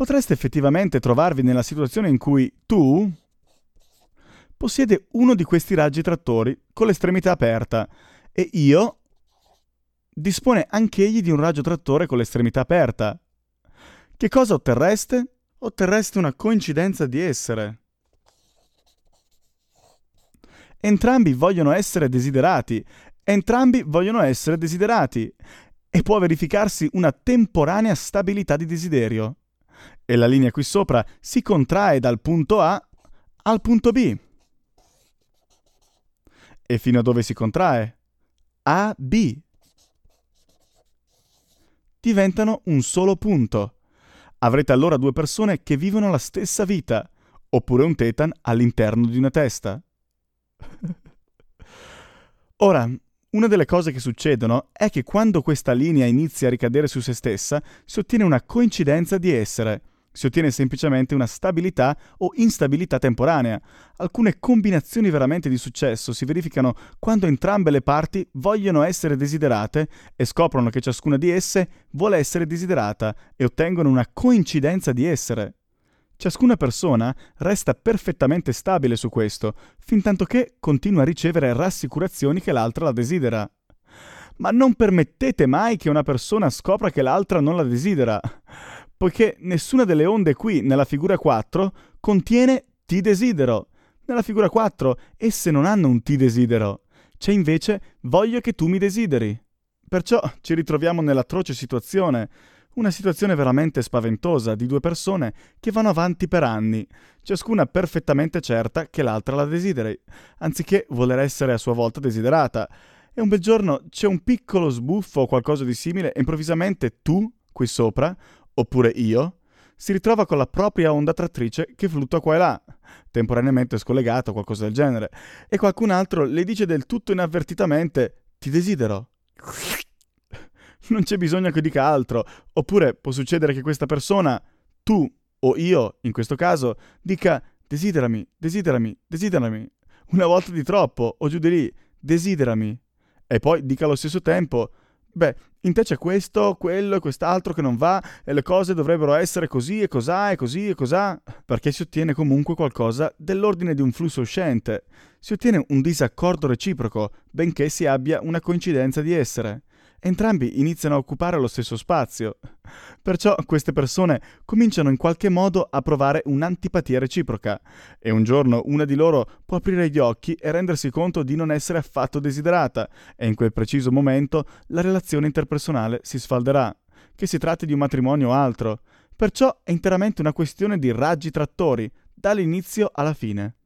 Potreste effettivamente trovarvi nella situazione in cui tu possiede uno di questi raggi trattori con l'estremità aperta e io dispone anch'egli di un raggio trattore con l'estremità aperta. Che cosa otterreste? Otterreste una coincidenza di essere. Entrambi vogliono essere desiderati. Entrambi vogliono essere desiderati. E può verificarsi una temporanea stabilità di desiderio. E la linea qui sopra si contrae dal punto A al punto B. E fino a dove si contrae? A, B. Diventano un solo punto. Avrete allora due persone che vivono la stessa vita, oppure un tetan all'interno di una testa. Ora, una delle cose che succedono è che quando questa linea inizia a ricadere su se stessa, si ottiene una coincidenza di essere. Si ottiene semplicemente una stabilità o instabilità temporanea. Alcune combinazioni veramente di successo si verificano quando entrambe le parti vogliono essere desiderate e scoprono che ciascuna di esse vuole essere desiderata e ottengono una coincidenza di essere. Ciascuna persona resta perfettamente stabile su questo, fintanto che continua a ricevere rassicurazioni che l'altra la desidera. Ma non permettete mai che una persona scopra che l'altra non la desidera, poiché nessuna delle onde qui nella figura 4 contiene ti desidero. Nella figura 4 esse non hanno un ti desidero, c'è invece voglio che tu mi desideri. Perciò ci ritroviamo nell'atroce situazione, una situazione veramente spaventosa di due persone che vanno avanti per anni, ciascuna perfettamente certa che l'altra la desideri, anziché voler essere a sua volta desiderata. E un bel giorno c'è un piccolo sbuffo o qualcosa di simile e improvvisamente tu, qui sopra, oppure io, si ritrova con la propria onda trattrice che fluttua qua e là, temporaneamente scollegata o qualcosa del genere, e qualcun altro le dice del tutto inavvertitamente «Ti desidero». Non c'è bisogno che dica altro, oppure può succedere che questa persona, tu o io in questo caso, dica «Desiderami, desiderami, desiderami», una volta di troppo o giù di lì, «Desiderami», e poi dica allo stesso tempo «Beh, in te c'è questo, quello e quest'altro che non va e le cose dovrebbero essere così e cos'ha e così e cos'ha», perché si ottiene comunque qualcosa dell'ordine di un flusso uscente. Si ottiene un disaccordo reciproco, benché si abbia una coincidenza di essere. Entrambi iniziano a occupare lo stesso spazio. Perciò queste persone cominciano in qualche modo a provare un'antipatia reciproca e un giorno una di loro può aprire gli occhi e rendersi conto di non essere affatto desiderata e in quel preciso momento la relazione interpersonale si sfalderà, che si tratti di un matrimonio o altro. Perciò è interamente una questione di raggi trattori, dall'inizio alla fine.